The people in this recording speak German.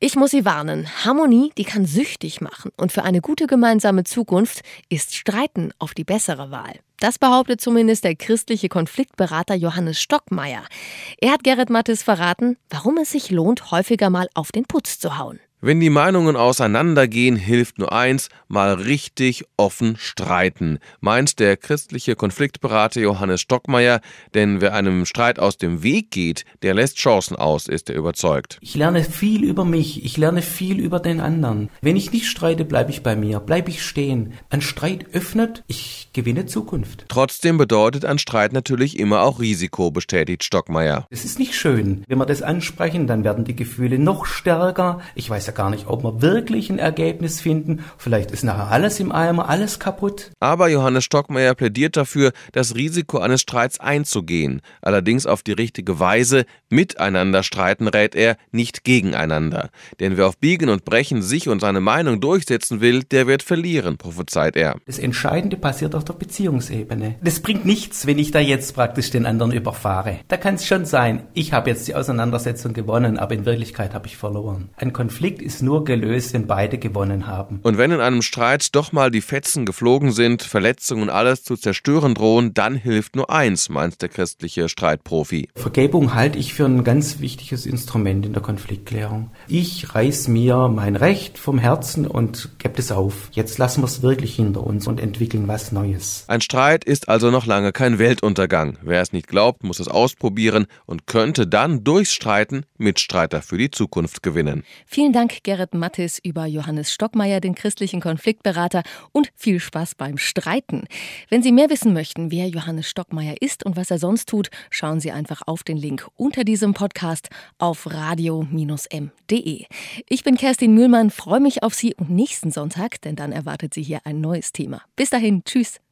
Ich muss Sie warnen, Harmonie, die kann süchtig machen. Und für eine gute gemeinsame Zukunft ist Streiten oft die bessere Wahl. Das behauptet zumindest der christliche Konfliktberater Johannes Stockmeier. Er hat Gerrit Mattes verraten, warum es sich lohnt, häufiger mal auf den Putz zu hauen. Wenn die Meinungen auseinandergehen, hilft nur eins: mal richtig offen streiten, meint der christliche Konfliktberater Johannes Stockmeier. Denn wer einem Streit aus dem Weg geht, der lässt Chancen aus, ist er überzeugt. Ich lerne viel über mich, ich lerne viel über den anderen. Wenn ich nicht streite, bleibe ich bei mir, bleibe ich stehen. Ein Streit öffnet, ich gewinne Zukunft. Trotzdem bedeutet ein Streit natürlich immer auch Risiko, bestätigt Stockmeier. Es ist nicht schön. Wenn wir das ansprechen, dann werden die Gefühle noch stärker. Ich weiß ja gar nicht, ob wir wirklich ein Ergebnis finden. Vielleicht ist nachher alles im Eimer, alles kaputt. Aber Johannes Stockmeier plädiert dafür, das Risiko eines Streits einzugehen. Allerdings auf die richtige Weise. Miteinander streiten rät er, nicht gegeneinander. Denn wer auf Biegen und Brechen sich und seine Meinung durchsetzen will, der wird verlieren, prophezeit er. Das Entscheidende passiert auf der Beziehungsebene. Das bringt nichts, wenn ich da jetzt praktisch den anderen überfahre. Da kann es schon sein, ich habe jetzt die Auseinandersetzung gewonnen, aber in Wirklichkeit habe ich verloren. Ein Konflikt ist nur gelöst, wenn beide gewonnen haben. Und wenn in einem Streit doch mal die Fetzen geflogen sind, Verletzungen und alles zu zerstören drohen, dann hilft nur eins, meint der christliche Streitprofi. Vergebung halte ich für ein ganz wichtiges Instrument in der Konfliktklärung. Ich reiß mir mein Recht vom Herzen und gebe es auf. Jetzt lassen wir es wirklich hinter uns und entwickeln was Neues. Ein Streit ist also noch lange kein Weltuntergang. Wer es nicht glaubt, muss es ausprobieren und könnte dann durchs Streiten Mitstreiter für die Zukunft gewinnen. Vielen Dank, Gerrit Mattes, über Johannes Stockmeier, den christlichen Konfliktberater, und viel Spaß beim Streiten. Wenn Sie mehr wissen möchten, wer Johannes Stockmeier ist und was er sonst tut, schauen Sie einfach auf den Link unter diesem Podcast auf radio-m.de. Ich bin Kerstin Mühlmann, freue mich auf Sie und nächsten Sonntag, denn dann erwartet Sie hier ein neues Thema. Bis dahin, tschüss.